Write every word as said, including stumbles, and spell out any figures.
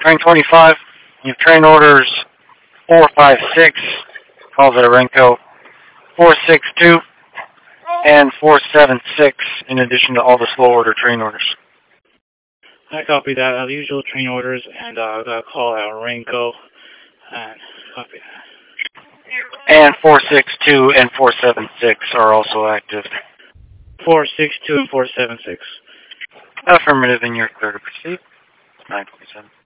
Train twenty-five, you have train orders four five six, calls at Renko, four six two, and four seven six, in addition to all the slow order train orders. I copy that. Uh, the usual train orders, and uh, I got a call out Renko, and copy that. And four six two and four seven six are also active. four six two and four seven six. Affirmative, and you're clear to proceed. nine twenty-seven.